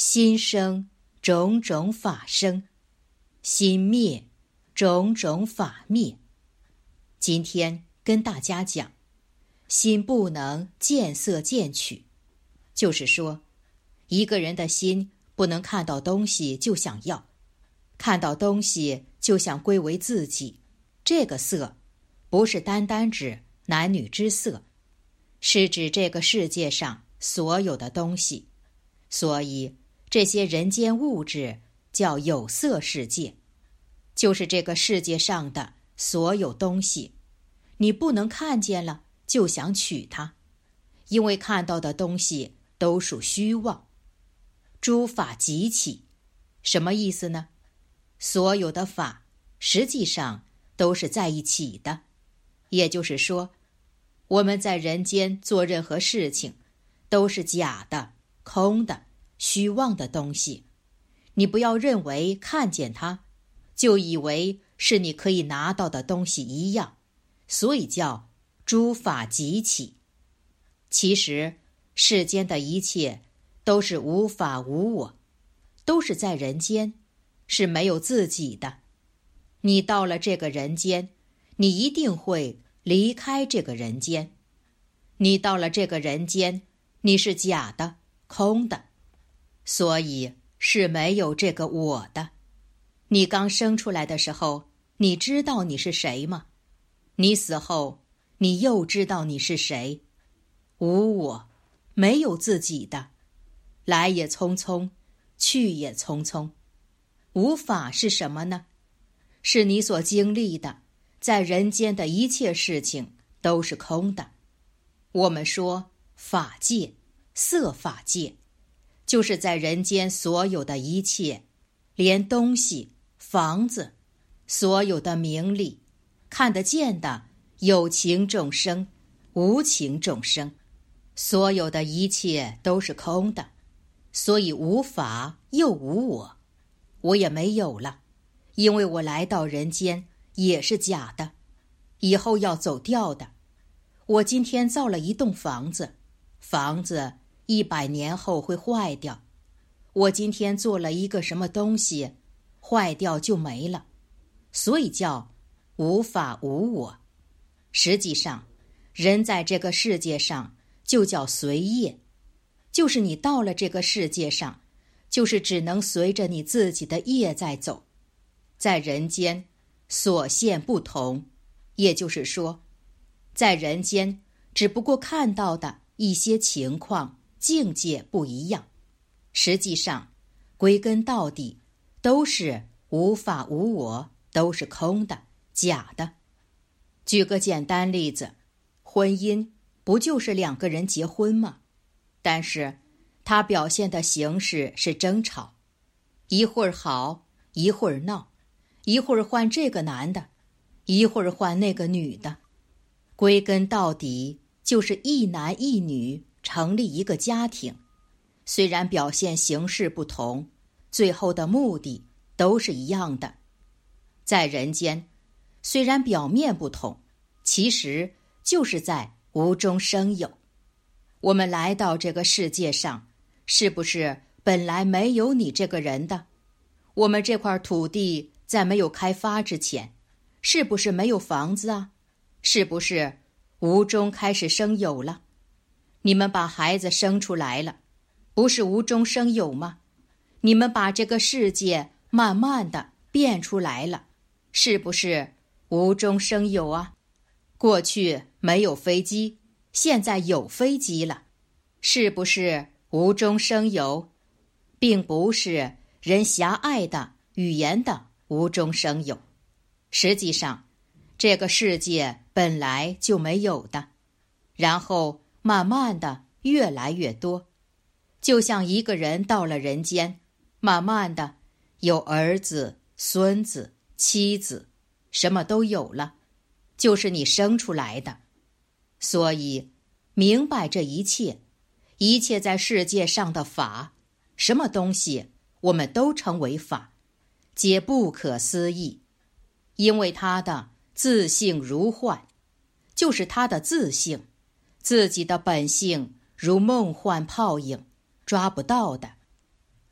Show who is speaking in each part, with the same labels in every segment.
Speaker 1: 心生，种种法生；心灭，种种法灭。今天跟大家讲，心不能见色见取，就是说，一个人的心不能看到东西就想要，看到东西就想归为自己。这个色，不是单单指男女之色，是指这个世界上所有的东西。所以这些人间物质叫有色世界，就是这个世界上的所有东西，你不能看见了就想取它，因为看到的东西都属虚妄。诸法集起，什么意思呢？所有的法实际上都是在一起的，也就是说，我们在人间做任何事情都是假的、空的、虚妄的东西。你不要认为看见它就以为是你可以拿到的东西一样，所以叫诸法集起。其实世间的一切都是无法无我，都是在人间，是没有自己的。你到了这个人间，你一定会离开这个人间。你到了这个人间，你是假的、空的，所以是没有这个我的。你刚生出来的时候，你知道你是谁吗？你死后，你又知道你是谁？无我，没有自己的，来也匆匆，去也匆匆。无法是什么呢？是你所经历的，在人间的一切事情都是空的。我们说法界、色法界，就是在人间所有的一切，连东西、房子，所有的名利，看得见的有情众生、无情众生，所有的一切都是空的，所以无法又无我，我也没有了，因为我来到人间也是假的，以后要走掉的。我今天造了一栋房子，房子100年后会坏掉。我今天做了一个什么东西，坏掉就没了，所以叫无法无我。实际上，人在这个世界上就叫随业，就是你到了这个世界上，就是只能随着你自己的业在走。在人间所现不同，也就是说，在人间只不过看到的一些情况、境界不一样，实际上归根到底都是无法无我，都是空的、假的。举个简单例子，婚姻不就是2个人结婚吗？但是它表现的形式是争吵，一会儿好，一会儿闹，一会儿换这个男的，一会儿换那个女的。归根到底就是一男一女成立一个家庭，虽然表现形式不同，最后的目的都是一样的。在人间，虽然表面不同，其实就是在无中生有。我们来到这个世界上，是不是本来没有你这个人的？我们这块土地在没有开发之前，是不是没有房子啊？是不是无中开始生有了？你们把孩子生出来了，不是无中生有吗？你们把这个世界慢慢的变出来了，是不是无中生有啊？过去没有飞机，现在有飞机了，是不是无中生有？并不是人狭隘的语言的无中生有。实际上，这个世界本来就没有的，然后慢慢的越来越多。就像一个人到了人间，慢慢的有儿子、孙子、妻子，什么都有了，就是你生出来的。所以明白这一切，一切在世界上的法，什么东西我们都称为法，皆不可思议。因为它的自性如幻，就是它的自性，自己的本性如梦幻泡影，抓不到的。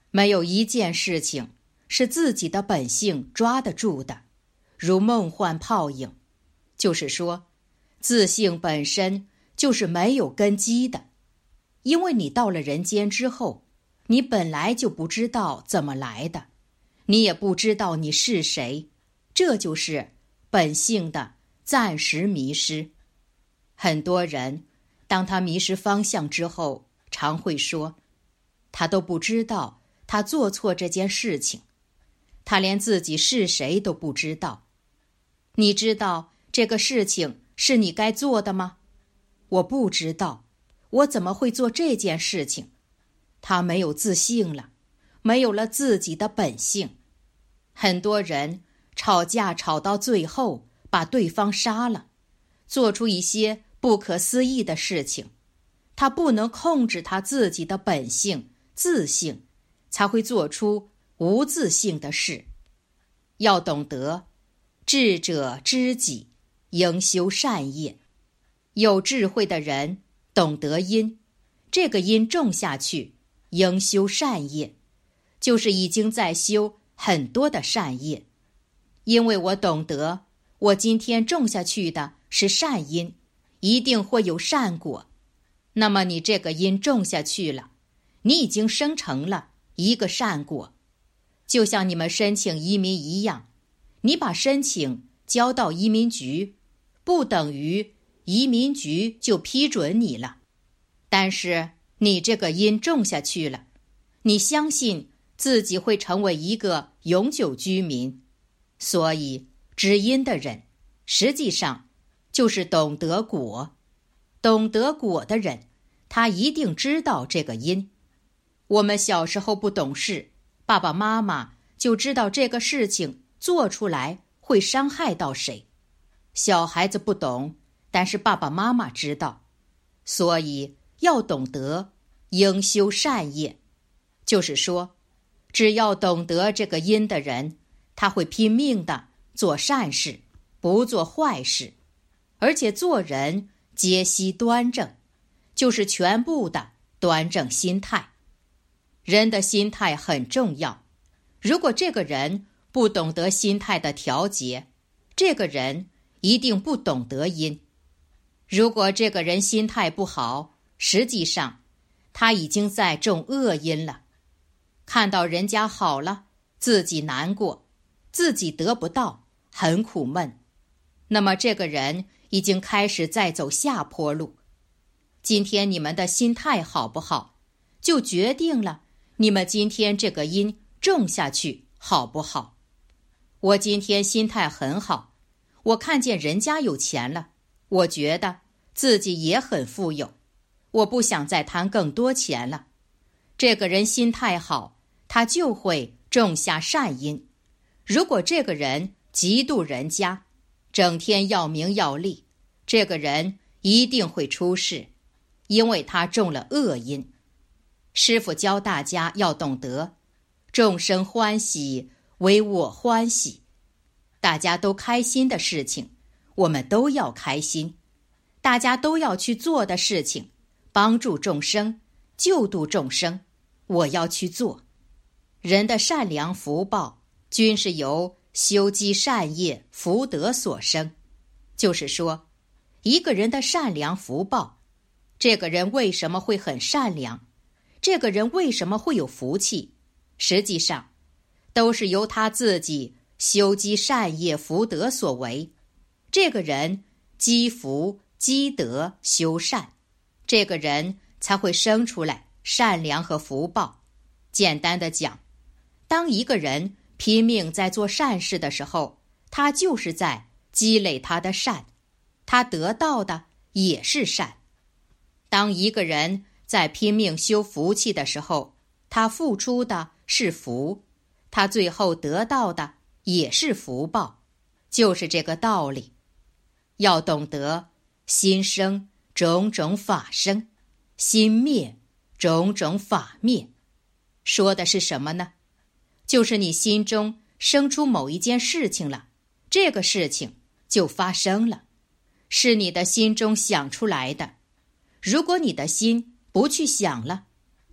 Speaker 1: 没有一件事情是自己的本性抓得住的，如梦幻泡影。就是说，自性本身就是没有根基的，因为你到了人间之后，你本来就不知道怎么来的，你也不知道你是谁，这就是本性的暂时迷失。很多人当他迷失方向之后，常会说，他都不知道他做错这件事情，他连自己是谁都不知道。你知道这个事情是你该做的吗？我不知道，我怎么会做这件事情？他没有自信了，没有了自己的本性。很多人吵架吵到最后，把对方杀了，做出一些不可思议的事情。他不能控制他自己的本性、自性，才会做出无自性的事。要懂得，智者知己，应修善业。有智慧的人懂得因，这个因种下去，应修善业，就是已经在修很多的善业。因为我懂得，我今天种下去的是善因，一定会有善果。那么你这个因种下去了，你已经生成了一个善果。就像你们申请移民一样，你把申请交到移民局，不等于移民局就批准你了。但是你这个因种下去了，你相信自己会成为一个永久居民。所以知因的人实际上就是懂得果。懂得果的人，他一定知道这个因。我们小时候不懂事，爸爸妈妈就知道这个事情做出来会伤害到谁。小孩子不懂，但是爸爸妈妈知道。所以要懂得，应修善业。就是说，只要懂得这个因的人，他会拼命的做善事，不做坏事，而且做人皆悉端正，就是全部的端正心态。人的心态很重要，如果这个人不懂得心态的调节，这个人一定不懂得因。如果这个人心态不好，实际上他已经在种恶因了。看到人家好了，自己难过，自己得不到，很苦闷，那么这个人已经开始在走下坡路。今天你们的心态好不好，就决定了你们今天这个因种下去好不好。我今天心态很好，我看见人家有钱了，我觉得自己也很富有，我不想再贪更多钱了。这个人心态好，他就会种下善因。如果这个人嫉妒人家，整天要名要利，这个人一定会出事，因为他种了恶因。师父教大家要懂得，众生欢喜，唯我欢喜。大家都开心的事情，我们都要开心。大家都要去做的事情，帮助众生，救度众生，我要去做。人的善良福报，均是由修积善业福德所生。就是说，一个人的善良福报，这个人为什么会很善良，这个人为什么会有福气，实际上都是由他自己修积善业福德所为。这个人积福积德修善，这个人才会生出来善良和福报。简单的讲，当一个人拼命在做善事的时候，他就是在积累他的善，他得到的也是善。当一个人在拼命修福气的时候，他付出的是福，他最后得到的也是福报，就是这个道理。要懂得，心生种种法生，心灭种种法灭。说的是什么呢？就是你心中生出某一件事情了，这个事情就发生了，是你的心中想出来的。如果你的心不去想了，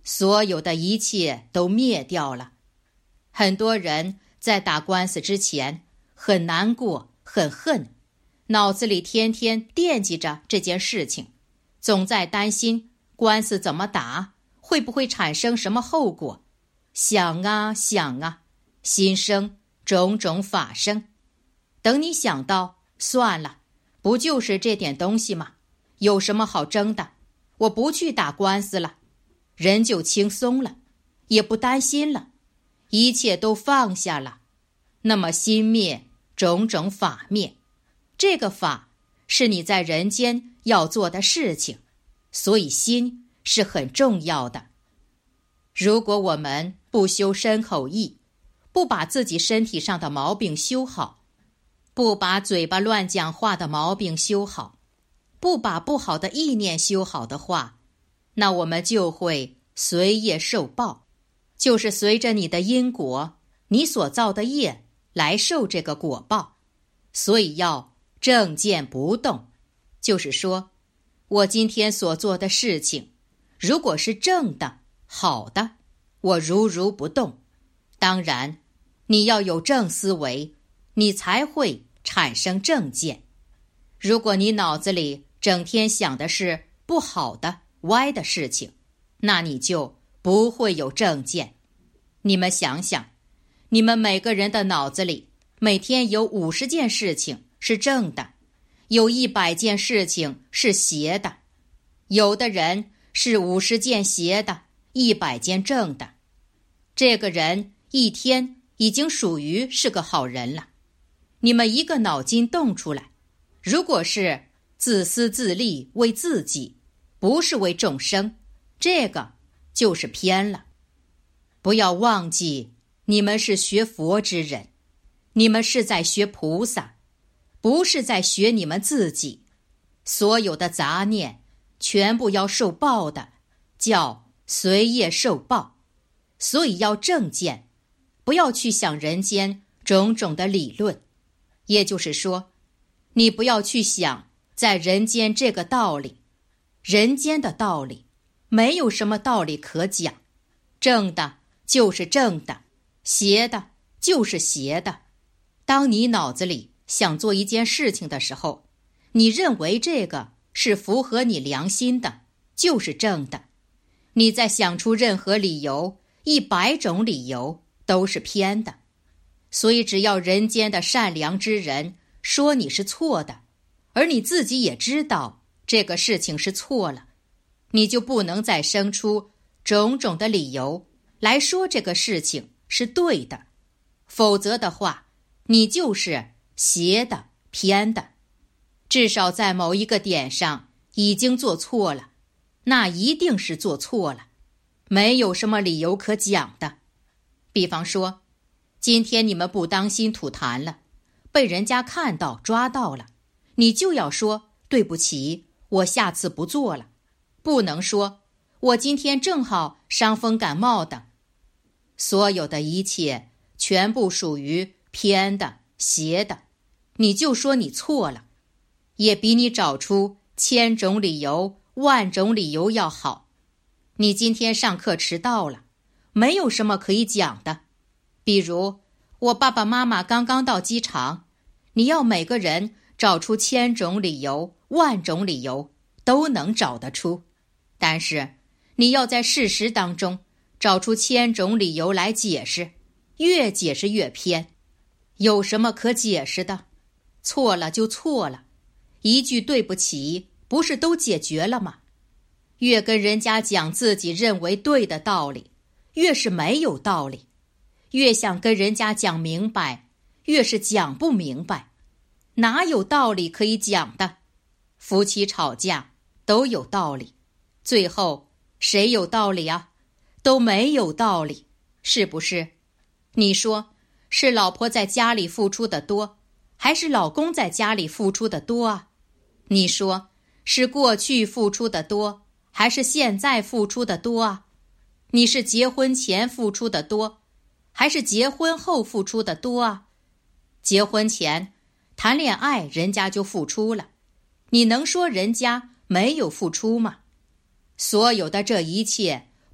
Speaker 1: 所有的一切都灭掉了。很多人在打官司之前很难过，很恨，脑子里天天惦记着这件事情，总在担心官司怎么打，会不会产生什么后果。想啊想啊，心生种种法生。等你想到，算了，不就是这点东西吗？有什么好争的？我不去打官司了，人就轻松了，也不担心了，一切都放下了。那么心灭，种种法灭。这个法是你在人间要做的事情，所以心是很重要的。如果我们不修身口意，不把自己身体上的毛病修好，不把嘴巴乱讲话的毛病修好，不把不好的意念修好的话，那我们就会随业受报，就是随着你的因果，你所造的业来受这个果报。所以要正见不动，就是说，我今天所做的事情，如果是正的、好的，我如如不动。当然，你要有正思维，你才会产生正见。如果你脑子里整天想的是不好的、歪的事情，那你就不会有正见。你们想想，你们每个人的脑子里每天有50件事情是正的，有100件事情是邪的，有的人是50件邪的，100件正的。这个人一天已经属于是个好人了。你们一个脑筋动出来，如果是自私自利为自己，不是为众生，这个就是偏了。不要忘记，你们是学佛之人，你们是在学菩萨，不是在学你们自己。所有的杂念全部要受报的，叫随业受报。所以要正见，不要去想人间种种的理论。也就是说，你不要去想在人间这个道理，人间的道理没有什么道理可讲，正的就是正的，邪的就是邪的。当你脑子里想做一件事情的时候，你认为这个是符合你良心的，就是正的。你再想出任何理由，100种理由都是偏的。所以只要人间的善良之人说你是错的，而你自己也知道这个事情是错了，你就不能再生出种种的理由来说这个事情是对的。否则的话，你就是邪的、偏的。至少在某一个点上已经做错了，那一定是做错了，没有什么理由可讲的。比方说，今天你们不当心吐痰了，被人家看到抓到了，你就要说对不起，我下次不做了，不能说我今天正好伤风感冒的。所有的一切全部属于偏的、邪的，你就说你错了，也比你找出1000种理由、10000种理由要好。你今天上课迟到了，没有什么可以讲的。比如，我爸爸妈妈刚刚到机场，你要每个人找出1000种理由、10000种理由都能找得出，但是你要在事实当中找出1000种理由来解释，越解释越偏。有什么可解释的？错了就错了，一句对不起不是都解决了吗？越跟人家讲自己认为对的道理，越是没有道理。越想跟人家讲明白，越是讲不明白。哪有道理可以讲的？夫妻吵架都有道理，最后谁有道理啊？都没有道理，是不是？你说是老婆在家里付出的多，还是老公在家里付出的多啊？你说是过去付出的多，还是现在付出的多啊？你是结婚前付出的多，还是结婚后付出的多啊？结婚前谈恋爱人家就付出了，你能说人家没有付出吗？所有的这一切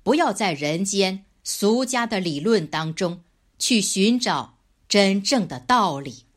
Speaker 1: 不要在人间俗家的理论当中去寻找真正的道理。